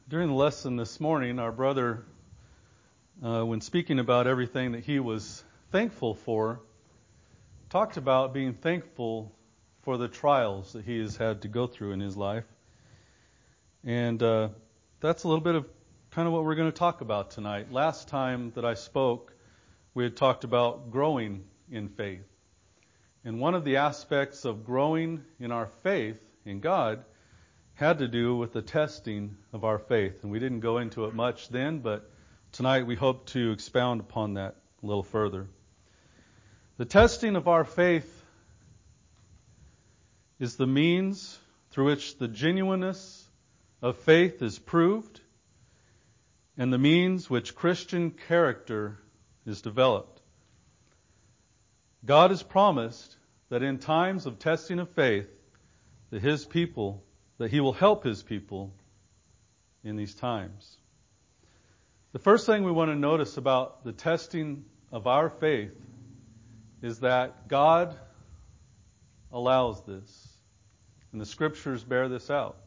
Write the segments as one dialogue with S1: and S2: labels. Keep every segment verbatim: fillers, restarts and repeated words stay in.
S1: During the lesson this morning, our brother, uh, when speaking about everything that he was thankful for, talked about being thankful for the trials that he has had to go through in his life. And uh, that's a little bit of kind of what we're going to talk about tonight. Last time that I spoke, we had talked about growing in faith. And one of the aspects of growing in our faith in God had to do with the testing of our faith. And we didn't go into it much then, but tonight we hope to expound upon that a little further. The testing of our faith is the means through which the genuineness of faith is proved and the means which Christian character is developed. God has promised that in times of testing of faith, that His people that He will help His people in these times. The first thing we want to notice about the testing of our faith is that God allows this, and the Scriptures bear this out.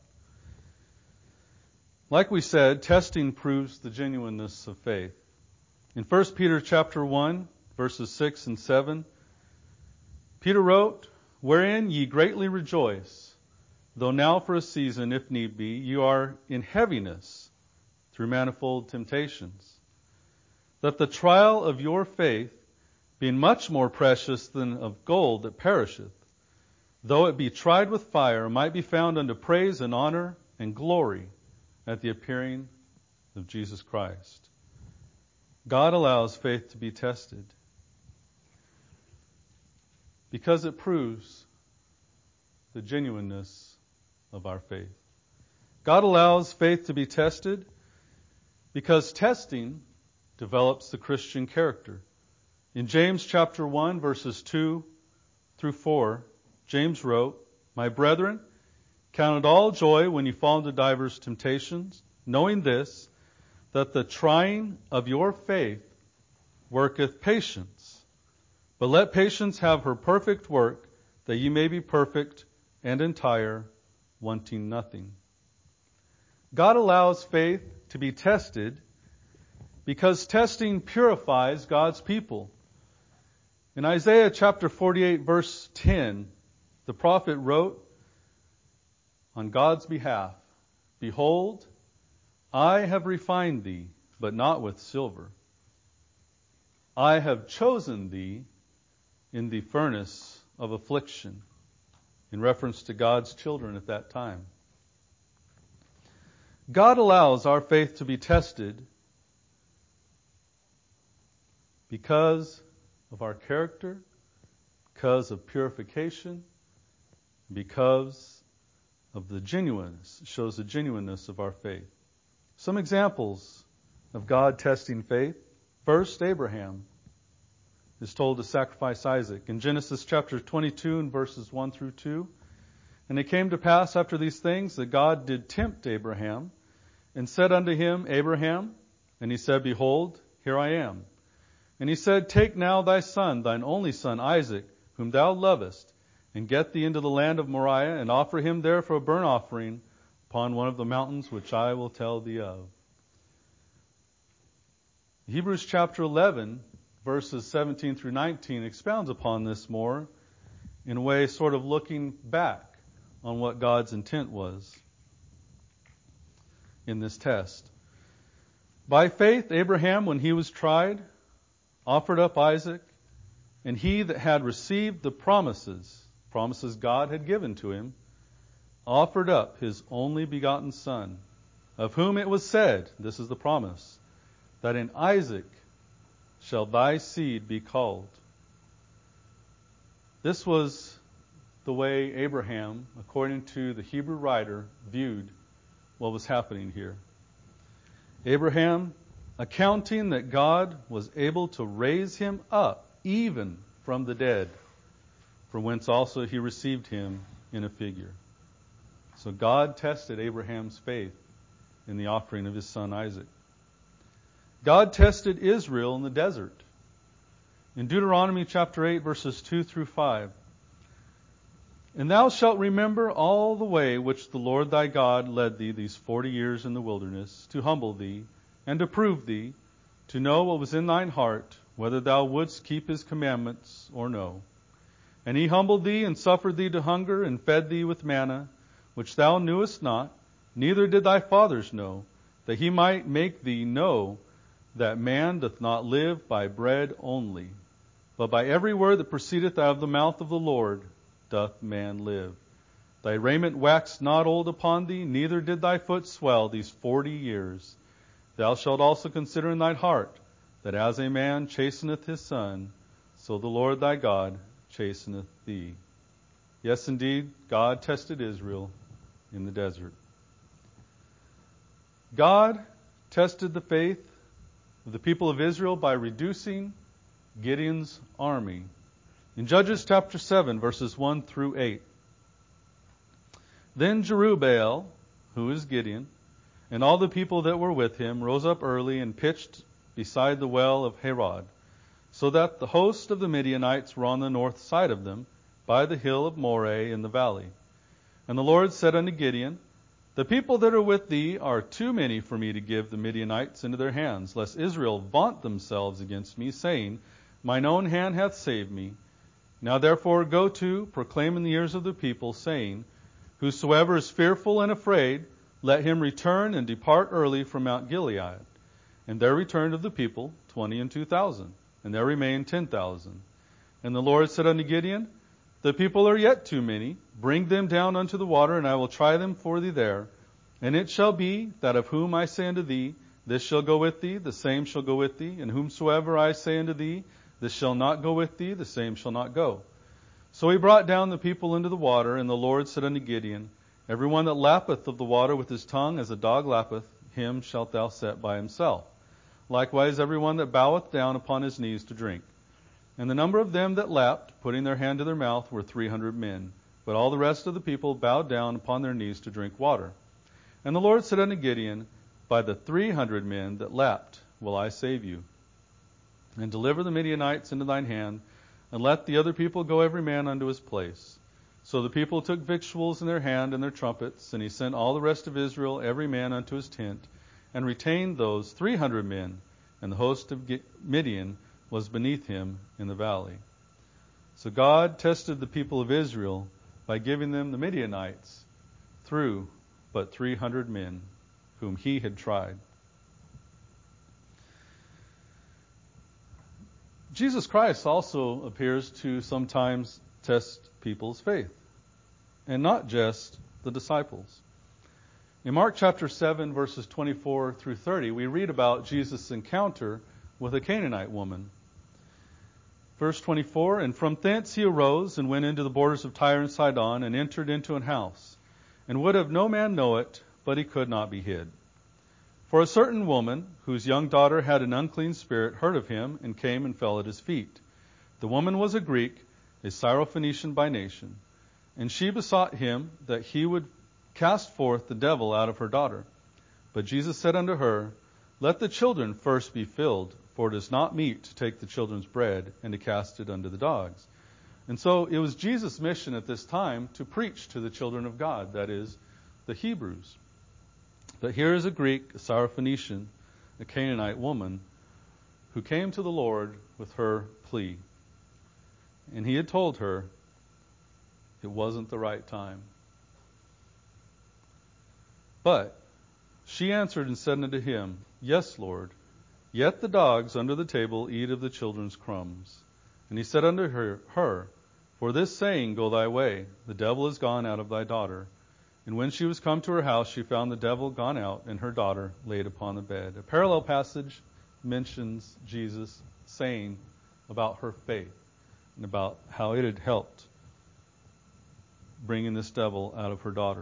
S1: Like we said, testing proves the genuineness of faith. In First Peter chapter one, verses six and seven, Peter wrote, "Wherein ye greatly rejoice, though now for a season, if need be, you are in heaviness through manifold temptations, that the trial of your faith, being much more precious than of gold that perisheth, though it be tried with fire, might be found unto praise and honor and glory at the appearing of Jesus Christ." God allows faith to be tested because it proves the genuineness of our faith. God allows faith to be tested because testing develops the Christian character. In James chapter one, verses two through four, James wrote, "My brethren, count it all joy when you fall into divers temptations, knowing this, that the trying of your faith worketh patience. But let patience have her perfect work, that ye may be perfect and entire, wanting nothing." God allows faith to be tested because testing purifies God's people. In Isaiah chapter forty-eight, verse ten, the prophet wrote on God's behalf, "Behold, I have refined thee, but not with silver. I have chosen thee in the furnace of affliction," in reference to God's children at that time. God allows our faith to be tested because of our character, because of purification, because of the genuineness. It shows the genuineness of our faith. Some examples of God testing faith. First, Abraham is told to sacrifice Isaac. In Genesis chapter twenty-two and verses one through two, "And it came to pass after these things that God did tempt Abraham, and said unto him, Abraham, and he said, Behold, here I am. And he said, Take now thy son, thine only son Isaac, whom thou lovest, and get thee into the land of Moriah, and offer him there for a burnt offering upon one of the mountains which I will tell thee of." Hebrews chapter eleven, verses seventeen through nineteen expounds upon this more in a way sort of looking back on what God's intent was in this test. "By faith Abraham, when he was tried, offered up Isaac, and he that had received the promises, promises God had given to him, offered up his only begotten son, of whom it was said," this is the promise, "that in Isaac shall thy seed be called." This was the way Abraham, according to the Hebrew writer, viewed what was happening here. Abraham, accounting that God was able to raise him up even from the dead, from whence also he received him in a figure. So God tested Abraham's faith in the offering of his son Isaac. God tested Israel in the desert. In Deuteronomy chapter eight, verses two through five, And thou shalt remember all the way which the Lord thy God led thee these forty years in the wilderness, to humble thee, and to prove thee, to know what was in thine heart, whether thou wouldst keep his commandments or no. And he humbled thee, and suffered thee to hunger, and fed thee with manna, which thou knewest not, neither did thy fathers know, that he might make thee know that man doth not live by bread only, but by every word that proceedeth out of the mouth of the Lord doth man live. Thy raiment waxed not old upon thee, neither did thy foot swell these forty years. Thou shalt also consider in thine heart, that as a man chasteneth his son, so the Lord thy God chasteneth thee. Yes, indeed, God tested Israel in the desert. God tested the faith of the people of Israel by reducing Gideon's army. In Judges chapter seven, verses one through eight. Then Jerubbaal, who is Gideon, and all the people that were with him rose up early and pitched beside the well of Harod, so that the host of the Midianites were on the north side of them, by the hill of Moreh in the valley. And the Lord said unto Gideon, The people that are with thee are too many for me to give the Midianites into their hands, lest Israel vaunt themselves against me, saying, Mine own hand hath saved me. Now therefore go to, proclaim in the ears of the people, saying, Whosoever is fearful and afraid, let him return and depart early from Mount Gilead. And there returned of the people twenty and two thousand, and there remained ten thousand. And the Lord said unto Gideon, The people are yet too many. Bring them down unto the water, and I will try them for thee there. And it shall be that of whom I say unto thee, This shall go with thee, the same shall go with thee. And whomsoever I say unto thee, This shall not go with thee, the same shall not go. So he brought down the people into the water, and the Lord said unto Gideon, Every one that lappeth of the water with his tongue, as a dog lappeth, him shalt thou set by himself. Likewise every one that boweth down upon his knees to drink. And the number of them that lapped, putting their hand to their mouth, were three hundred men. But all the rest of the people bowed down upon their knees to drink water. And the Lord said unto Gideon, By the three hundred men that lapped will I save you. And deliver the Midianites into thine hand, and let the other people go every man unto his place. So the people took victuals in their hand and their trumpets, and he sent all the rest of Israel, every man unto his tent, and retained those three hundred men, and the host of Midian was beneath him in the valley. So God tested the people of Israel by giving them the Midianites through but three hundred men, whom he had tried. Jesus Christ also appears to sometimes test people's faith, and not just the disciples. In Mark chapter seven, verses twenty-four through thirty, we read about Jesus' encounter with a Canaanite woman. Verse twenty-four, And from thence he arose and went into the borders of Tyre and Sidon, and entered into an house, and would have no man know it, but he could not be hid. For a certain woman, whose young daughter had an unclean spirit, heard of him, and came and fell at his feet. The woman was a Greek, a Syrophoenician by nation, and she besought him that he would cast forth the devil out of her daughter. But Jesus said unto her, Let the children first be filled, for it is not meet to take the children's bread and to cast it unto the dogs. And so it was Jesus' mission at this time to preach to the children of God, that is, the Hebrews. But here is a Greek, a Syrophoenician, a Canaanite woman, who came to the Lord with her plea. And he had told her it wasn't the right time. But she answered and said unto him, Yes, Lord, yet the dogs under the table eat of the children's crumbs. And he said unto her, her, For this saying go thy way, the devil is gone out of thy daughter. And when she was come to her house, she found the devil gone out, and her daughter laid upon the bed. A parallel passage mentions Jesus saying about her faith and about how it had helped bringing this devil out of her daughter.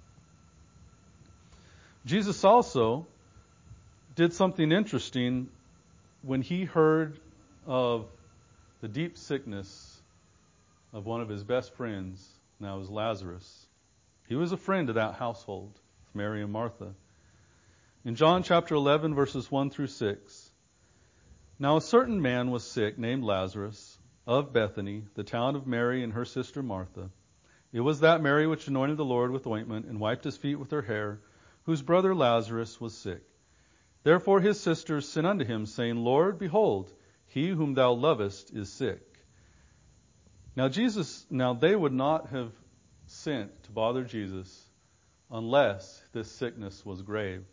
S1: Jesus also did something interesting when he heard of the deep sickness of one of his best friends, and that was Lazarus. He was a friend of that household, Mary and Martha. In John chapter eleven, verses one through six, Now a certain man was sick, named Lazarus, of Bethany, the town of Mary and her sister Martha. It was that Mary which anointed the Lord with ointment and wiped his feet with her hair, whose brother Lazarus was sick. Therefore his sisters sent unto him, saying, Lord, behold, he whom thou lovest is sick. Now Jesus, now they would not have sent to bother Jesus unless this sickness was grave.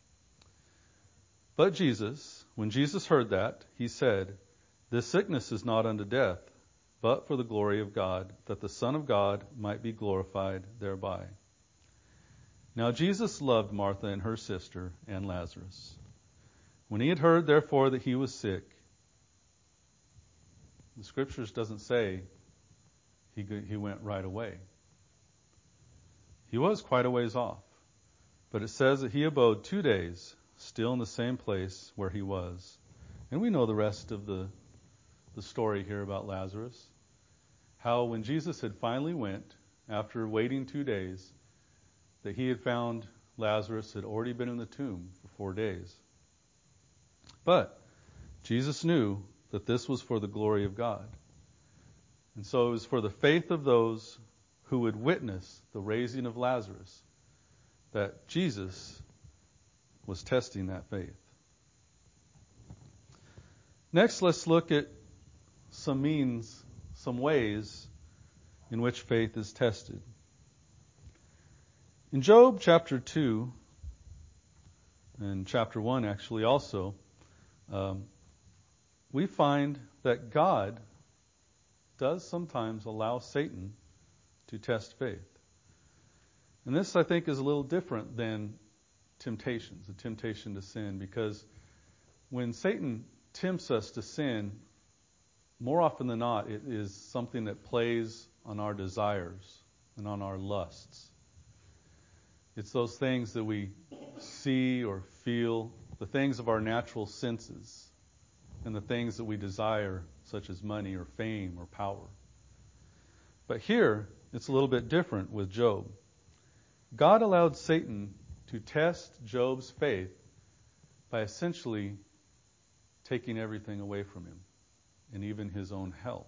S1: But Jesus, when Jesus heard that, he said, This sickness is not unto death, but for the glory of God, that the Son of God might be glorified thereby. Now Jesus loved Martha and her sister and Lazarus. When he had heard, therefore, that he was sick, the Scriptures doesn't say he he went right away. He was quite a ways off, but it says that he abode two days, still in the same place where he was. And we know the rest of the the story here about Lazarus. How when Jesus had finally went, after waiting two days, that he had found Lazarus had already been in the tomb for four days. But Jesus knew that this was for the glory of God. And so it was for the faith of those who would witness the raising of Lazarus that Jesus was testing that faith. Next, let's look at some means, some ways in which faith is tested. In Job chapter two, and chapter one actually also, um, we find that God does sometimes allow Satan to test faith. And this, I think, is a little different than temptations, a temptation to sin, because when Satan tempts us to sin, more often than not, it is something that plays on our desires and on our lusts. It's those things that we see or feel, the things of our natural senses, and the things that we desire, such as money or fame or power. But here, it's a little bit different with Job. God allowed Satan to test Job's faith by essentially taking everything away from him, and even his own health.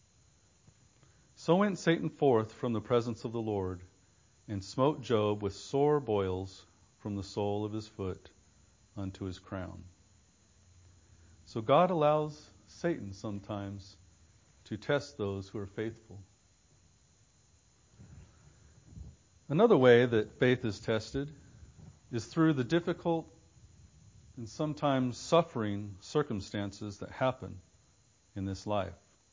S1: So went Satan forth from the presence of the Lord, and smote Job with sore boils from the sole of his foot unto his crown. So God allows Satan sometimes to test those who are faithful. Another way that faith is tested is through the difficult and sometimes suffering circumstances that happen in this life.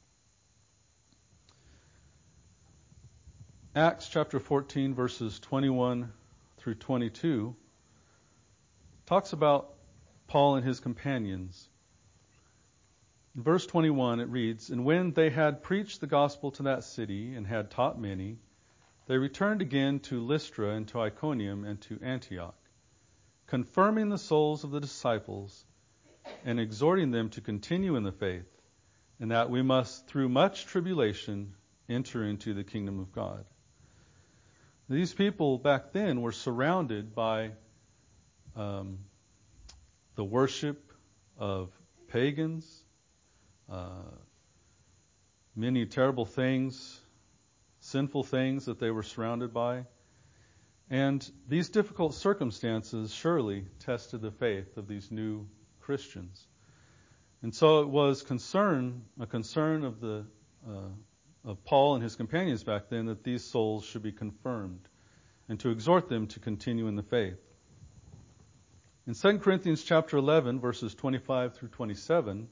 S1: Acts chapter fourteen, verses twenty-one through twenty-two, talks about Paul and his companions. In verse twenty-one it reads, And when they had preached the gospel to that city and had taught many, they returned again to Lystra and to Iconium and to Antioch, confirming the souls of the disciples and exhorting them to continue in the faith, and that we must, through much tribulation, enter into the kingdom of God. These people back then were surrounded by um, the worship of pagans, uh, many terrible things, sinful things that they were surrounded by. And these difficult circumstances surely tested the faith of these new Christians. And so it was concern, a concern of the uh, of Paul and his companions back then, that these souls should be confirmed and to exhort them to continue in the faith. In Second Corinthians chapter eleven, verses twenty-five through twenty-seven,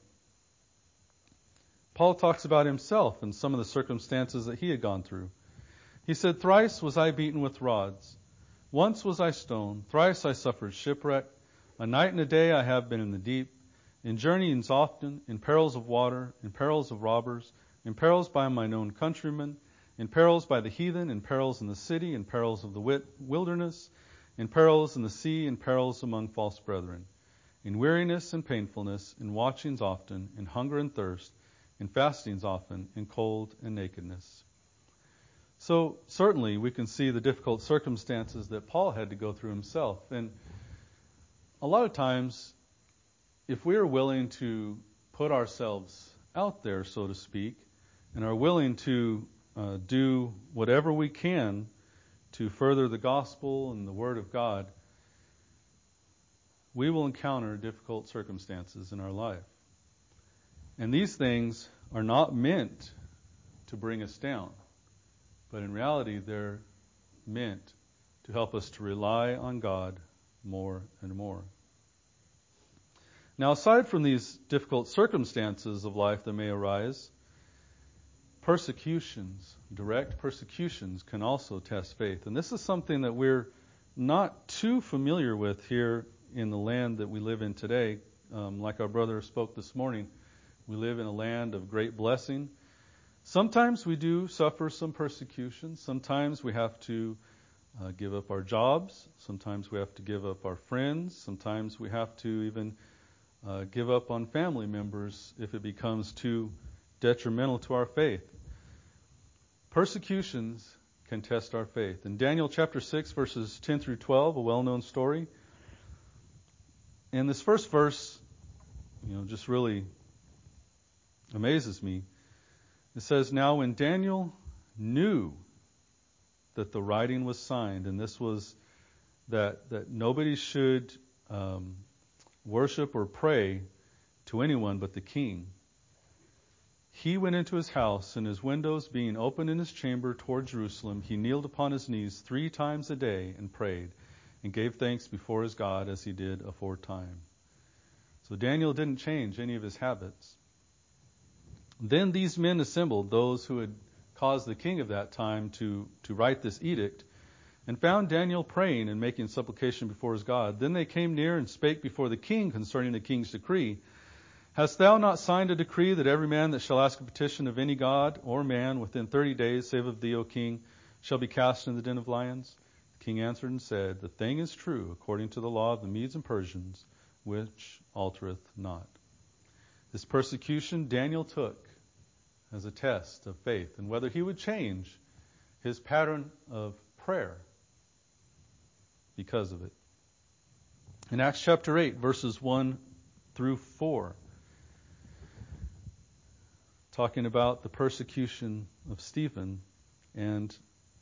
S1: Paul talks about himself and some of the circumstances that he had gone through. He said, Thrice was I beaten with rods. Once was I stoned. Thrice I suffered shipwreck. A night and a day I have been in the deep. In journeyings often, in perils of water, in perils of robbers, in perils by mine own countrymen, in perils by the heathen, in perils in the city, in perils of the wit- wilderness, in perils in the sea, in perils among false brethren, in weariness and painfulness, in watchings often, in hunger and thirst, in fastings often, in cold and nakedness. So certainly we can see the difficult circumstances that Paul had to go through himself. And a lot of times, if we are willing to put ourselves out there, so to speak, and are willing to uh, do whatever we can to further the gospel and the Word of God, we will encounter difficult circumstances in our life. And these things are not meant to bring us down, but in reality they're meant to help us to rely on God more and more. Now, aside from these difficult circumstances of life that may arise, persecutions, direct persecutions, can also test faith. And this is something that we're not too familiar with here in the land that we live in today. Um, like our brother spoke this morning, we live in a land of great blessing. Sometimes we do suffer some persecution. Sometimes we have to uh, give up our jobs. Sometimes we have to give up our friends. Sometimes we have to even uh, give up on family members if it becomes too detrimental to our faith. Persecutions can test our faith. In Daniel chapter six, verses ten through twelve, a well-known story. And this first verse, you know, just really amazes me. It says, "Now when Daniel knew that the writing was signed," and this was that that nobody should um, worship or pray to anyone but the king, he went into his house, and his windows being open in his chamber toward Jerusalem, he kneeled upon his knees three times a day and prayed, and gave thanks before his God as he did aforetime. So Daniel didn't change any of his habits. Then these men assembled, those who had caused the king of that time to, to write this edict, and found Daniel praying and making supplication before his God. Then they came near and spake before the king concerning the king's decree. Hast thou not signed a decree that every man that shall ask a petition of any god or man within thirty days, save of thee, O king, shall be cast in the den of lions? The king answered and said, The thing is true, according to the law of the Medes and Persians, which altereth not. This persecution Daniel took as a test of faith, and whether he would change his pattern of prayer because of it. In Acts chapter eight, verses one through four, talking about the persecution of Stephen and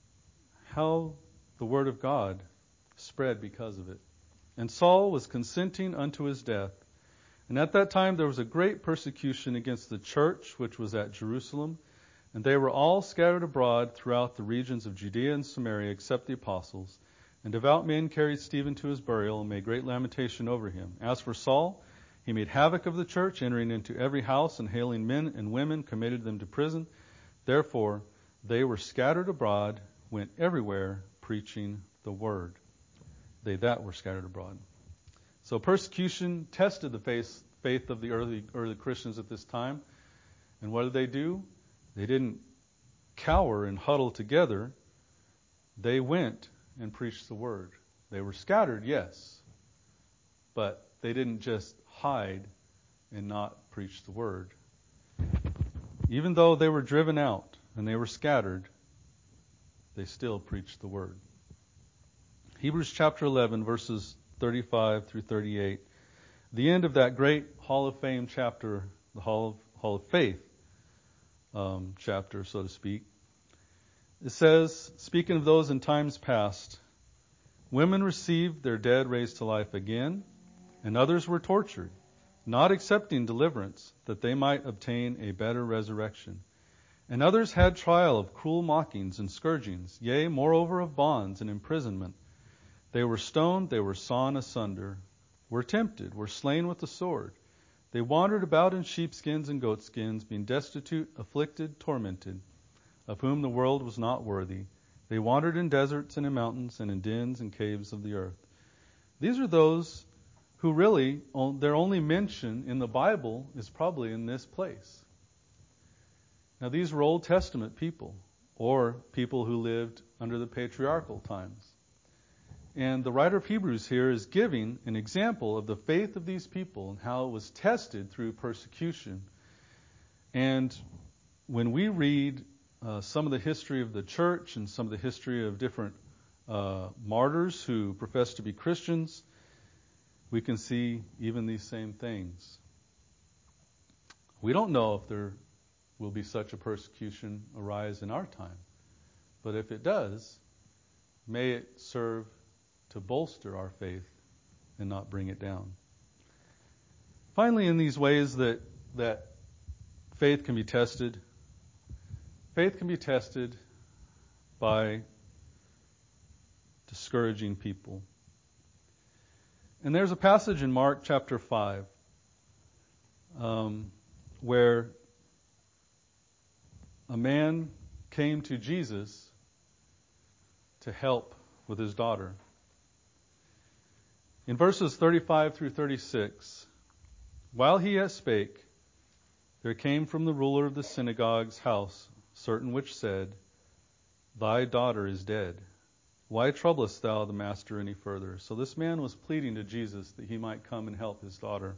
S1: how the word of God spread because of it. And Saul was consenting unto his death. And at that time there was a great persecution against the church which was at Jerusalem, and they were all scattered abroad throughout the regions of Judea and Samaria, except the apostles. And devout men carried Stephen to his burial and made great lamentation over him. As for Saul, he made havoc of the church, entering into every house and hailing men and women, committed them to prison. Therefore they were scattered abroad, went everywhere preaching the word. They that were scattered abroad. So persecution tested the faith, faith of the early, early Christians at this time. And what did they do? They didn't cower and huddle together. They went and preached the word. They were scattered, yes, but they didn't just hide and not preach the word. Even though they were driven out and they were scattered, they still preached the word. Hebrews chapter eleven, verses thirty-five through thirty-eight, the end of that great Hall of Fame chapter, the Hall of, Hall of Faith um, chapter, so to speak. It says, speaking of those in times past, women received their dead raised to life again, and others were tortured, not accepting deliverance, that they might obtain a better resurrection. And others had trial of cruel mockings and scourgings, yea, moreover of bonds and imprisonment. They were stoned, they were sawn asunder, were tempted, were slain with the sword. They wandered about in sheepskins and goatskins, being destitute, afflicted, tormented, of whom the world was not worthy. They wandered in deserts and in mountains and in dens and caves of the earth. These are those who really, their only mention in the Bible is probably in this place. Now these were Old Testament people, or people who lived under the patriarchal times. And the writer of Hebrews here is giving an example of the faith of these people and how it was tested through persecution. And when we read uh, some of the history of the church and some of the history of different uh, martyrs who profess to be Christians, we can see even these same things. We don't know if they're will be such a persecution arise in our time. But if it does, may it serve to bolster our faith and not bring it down. Finally, in these ways that, that faith can be tested, faith can be tested by discouraging people. And there's a passage in Mark chapter five um, where a man came to Jesus to help with his daughter. In verses thirty-five through thirty-six, while he yet spake, there came from the ruler of the synagogue's house certain which said, Thy daughter is dead. Why troublest thou the master any further? So this man was pleading to Jesus that he might come and help his daughter.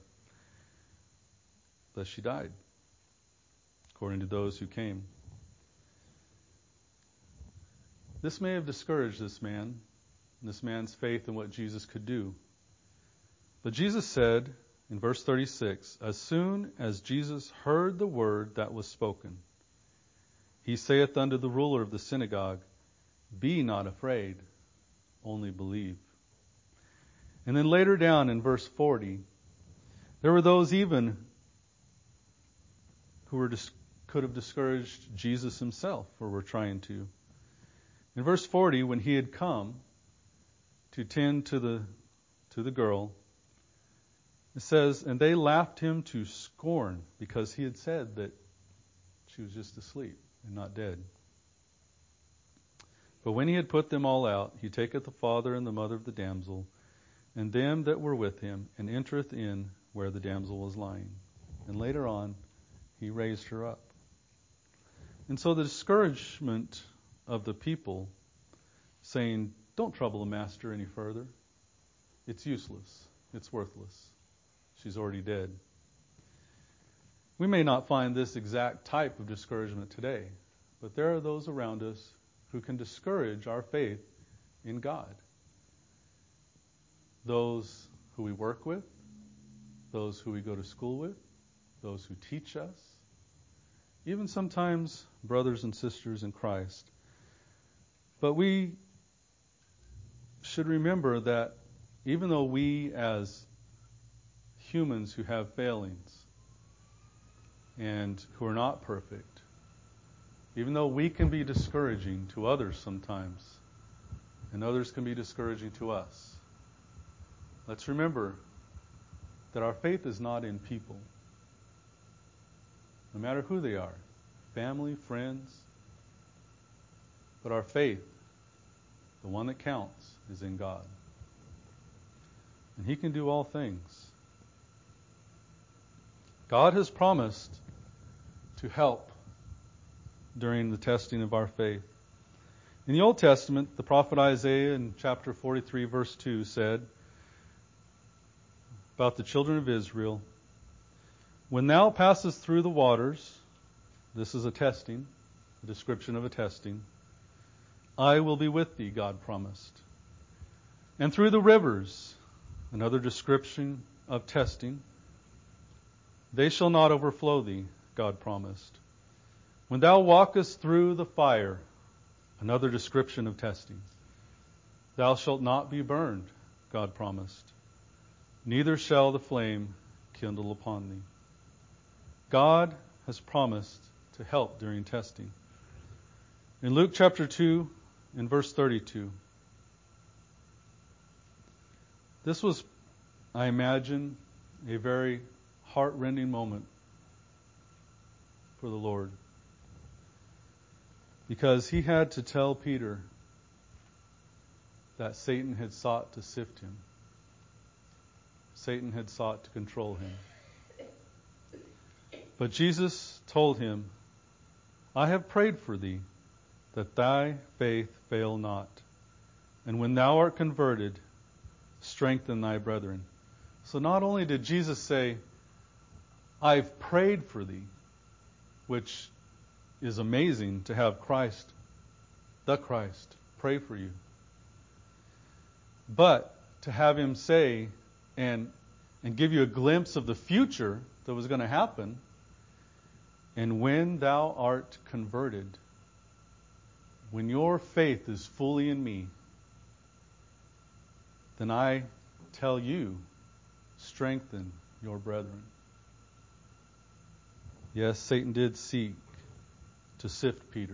S1: But she died, according to those who came. This may have discouraged this man, this man's faith in what Jesus could do. But Jesus said in verse thirty-six, As soon as Jesus heard the word that was spoken, he saith unto the ruler of the synagogue, Be not afraid, only believe. And then later down in verse forty, there were those even who were dis- could have discouraged Jesus himself, or were trying to. In verse forty, when he had come to tend to the to the girl, it says, And they laughed him to scorn, because he had said that she was just asleep and not dead. But when he had put them all out, he taketh the father and the mother of the damsel, and them that were with him, and entereth in where the damsel was lying. And later on, he raised her up. And so the discouragement of the people, saying, Don't trouble the master any further. It's useless. It's worthless. She's already dead. We may not find this exact type of discouragement today, but there are those around us who can discourage our faith in God. Those who we work with, those who we go to school with, those who teach us, even sometimes brothers and sisters in Christ. But we should remember that even though we as humans who have failings and who are not perfect, even though we can be discouraging to others sometimes, and others can be discouraging to us, let's remember that our faith is not in people, no matter who they are, family, friends, but our faith, the one that counts, is in God. And He can do all things. God has promised to help during the testing of our faith. In the Old Testament, the prophet Isaiah in chapter forty-three, verse two said about the children of Israel, When thou passest through the waters, this is a testing, a description of a testing, I will be with thee, God promised. And through the rivers, another description of testing, they shall not overflow thee, God promised. When thou walkest through the fire, another description of testing, thou shalt not be burned, God promised. Neither shall the flame kindle upon thee. God has promised to help during testing. In Luke chapter two, in verse thirty-two, this was, I imagine, a very heart-rending moment for the Lord, because he had to tell Peter that Satan had sought to sift him. Satan had sought to control him. But Jesus told him, I have prayed for thee, that thy faith fail not. And when thou art converted, strengthen thy brethren. So not only did Jesus say, I've prayed for thee, which is amazing to have Christ, the Christ, pray for you, but to have him say and and give you a glimpse of the future that was going to happen, And when thou art converted, when your faith is fully in me, then I tell you, strengthen your brethren. Yes, Satan did seek to sift Peter.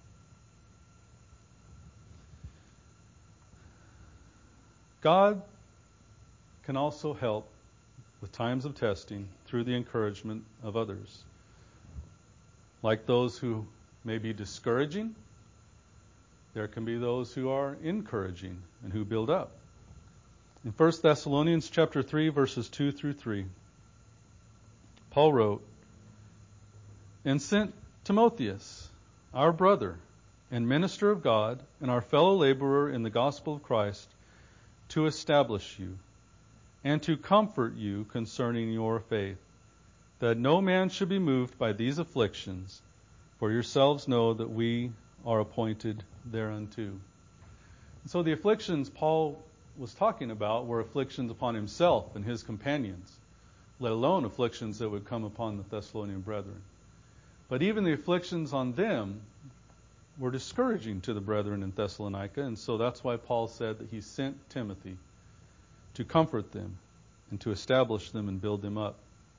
S1: God can also help with times of testing through the encouragement of others. Like those who may be discouraging, there can be those who are encouraging and who build up. In First Thessalonians chapter three, verses two through three, Paul wrote, "And sent Timotheus, our brother and minister of God, and our fellow laborer in the gospel of Christ, to establish you, and to comfort you concerning your faith, that no man should be moved by these afflictions, for yourselves know that we are appointed thereunto." And so the afflictions Paul was talking about were afflictions upon himself and his companions, let alone afflictions that would come upon the Thessalonian brethren. But even the afflictions on them were discouraging to the brethren in Thessalonica, and so that's why Paul said that he sent Timothy to comfort them and to establish them and build them up.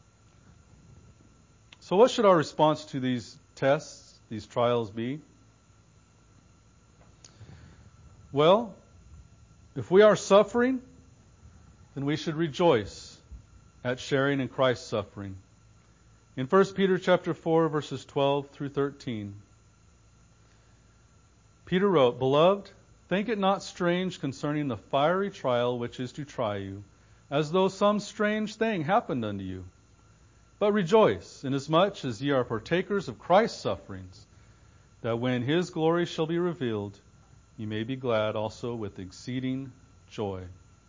S1: So what should our response to these tests, these trials be? Well, if we are suffering, then we should rejoice at sharing in Christ's suffering. In First Peter chapter four, verses twelve through thirteen, Peter wrote, "Beloved, think it not strange concerning the fiery trial which is to try you, as though some strange thing happened unto you. But rejoice, inasmuch as ye are partakers of Christ's sufferings, that when his glory shall be revealed, ye may be glad also with exceeding joy."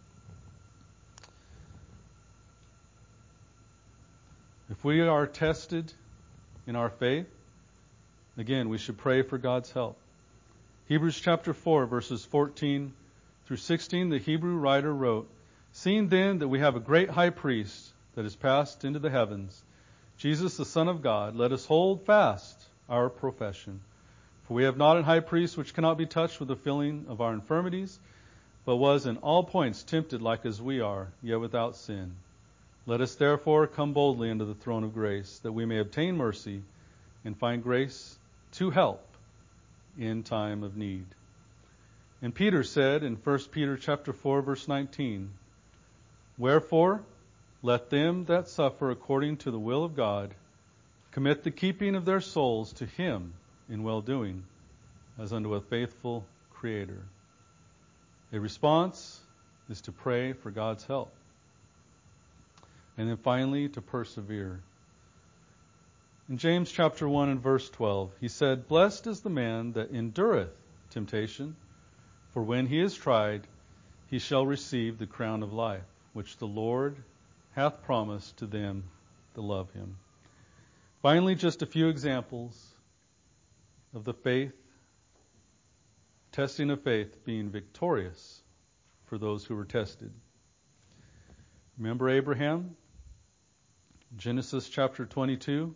S1: If we are tested in our faith, again, we should pray for God's help. Hebrews chapter four, verses fourteen through sixteen, the Hebrew writer wrote, "Seeing then that we have a great high priest that is passed into the heavens, Jesus the Son of God, let us hold fast our profession. For we have not an high priest which cannot be touched with the feeling of our infirmities, but was in all points tempted like as we are, yet without sin. Let us therefore come boldly unto the throne of grace, that we may obtain mercy and find grace to help in time of need." And Peter said in First Peter chapter four, verse nineteen, "Wherefore, let them that suffer according to the will of God commit the keeping of their souls to Him in well-doing, as unto a faithful Creator." A response is to pray for God's help. And then finally, to persevere. In James chapter one and verse twelve, he said, "Blessed is the man that endureth temptation, for when he is tried, he shall receive the crown of life, which the Lord hath promised to them that love him." Finally, just a few examples of the faith, testing of faith being victorious for those who were tested. Remember Abraham? Genesis chapter twenty-two,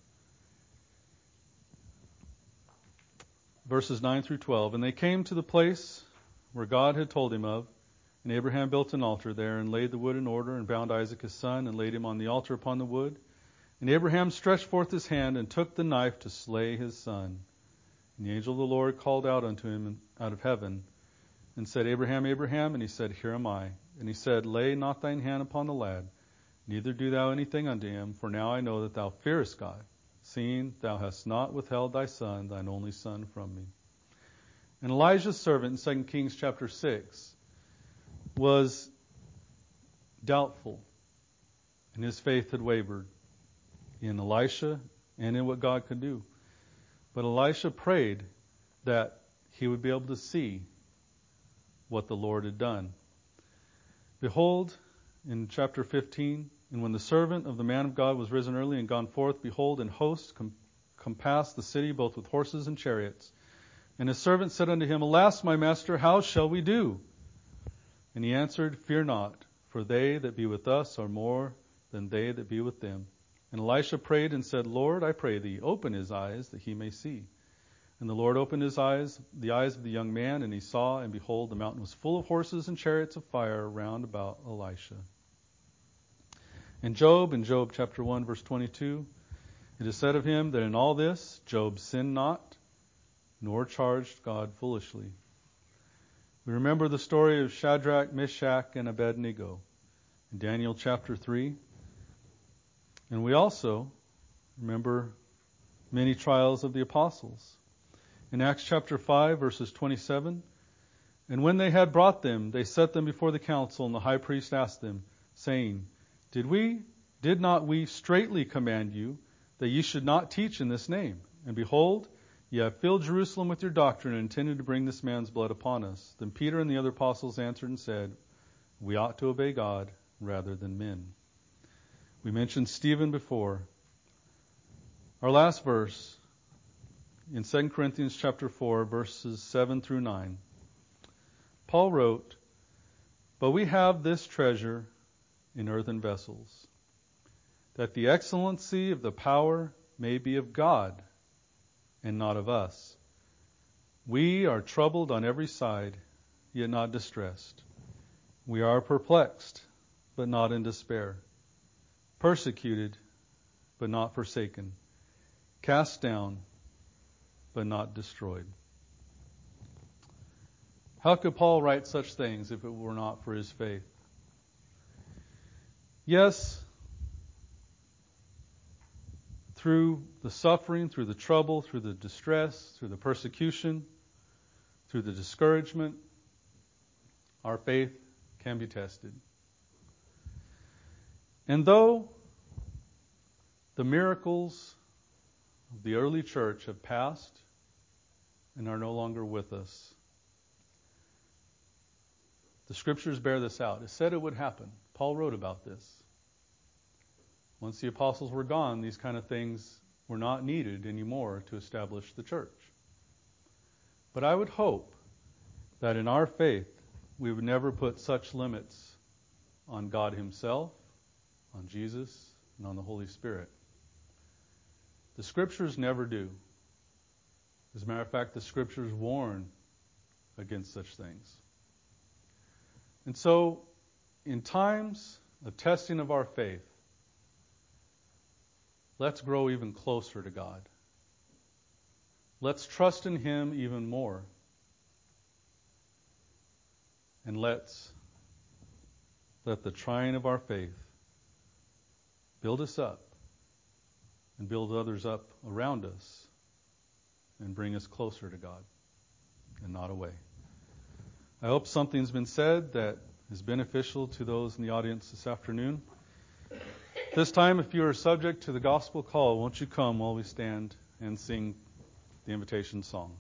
S1: verses nine through twelve. "And they came to the place where God had told him of, and Abraham built an altar there, and laid the wood in order, and bound Isaac his son, and laid him on the altar upon the wood. And Abraham stretched forth his hand, and took the knife to slay his son. And the angel of the Lord called out unto him out of heaven, and said, Abraham, Abraham. And he said, Here am I. And he said, Lay not thine hand upon the lad, neither do thou anything unto him, for now I know that thou fearest God, seeing thou hast not withheld thy son, thine only son, from me." And Elijah's servant in Second Kings chapter six was doubtful, and his faith had wavered in Elisha and in what God could do. But Elisha prayed that he would be able to see what the Lord had done. "Behold," in chapter fifteen, "and when the servant of the man of God was risen early and gone forth, behold, an host com- compassed the city, both with horses and chariots. And his servant said unto him, Alas, my master, how shall we do? And he answered, Fear not, for they that be with us are more than they that be with them. And Elisha prayed and said, Lord, I pray thee, open his eyes that he may see. And the Lord opened his eyes, the eyes of the young man, and he saw, and behold, the mountain was full of horses and chariots of fire round about Elisha. And Job, in Job chapter one, verse twenty-two, it is said of him that in all this Job sinned not, nor charged God foolishly. We remember the story of Shadrach, Meshach, and Abednego in Daniel chapter three. And we also remember many trials of the apostles. In Acts chapter five, verses twenty-seven, and when they had brought them, they set them before the council, and the high priest asked them, saying, Did we, did not we straitly command you that ye should not teach in this name? And behold, ye have filled Jerusalem with your doctrine, and intended to bring this man's blood upon us. Then Peter and the other apostles answered and said, We ought to obey God rather than men. We mentioned Stephen before. Our last verse in Second Corinthians chapter four, verses seven through nine. Paul wrote, But we have this treasure in earthen vessels, that the excellency of the power may be of God and not of us. We are troubled on every side, yet not distressed. We are perplexed, but not in despair. Persecuted, but not forsaken. Cast down, but not destroyed. How could Paul write such things if it were not for his faith? Yes, through the suffering, through the trouble, through the distress, through the persecution, through the discouragement, our faith can be tested. And though the miracles of the early church have passed and are no longer with us, the Scriptures bear this out. It said it would happen. Paul wrote about this. Once the apostles were gone, these kind of things were not needed anymore to establish the church. But I would hope that in our faith we would never put such limits on God Himself, on Jesus, and on the Holy Spirit. The Scriptures never do. As a matter of fact, the Scriptures warn against such things. And so, in times of testing of our faith, let's grow even closer to God. Let's trust in Him even more. And let's let the trying of our faith build us up and build others up around us and bring us closer to God and not away. I hope something's been said that is beneficial to those in the audience this afternoon. This time, if you are subject to the gospel call, won't you come while we stand and sing the invitation song?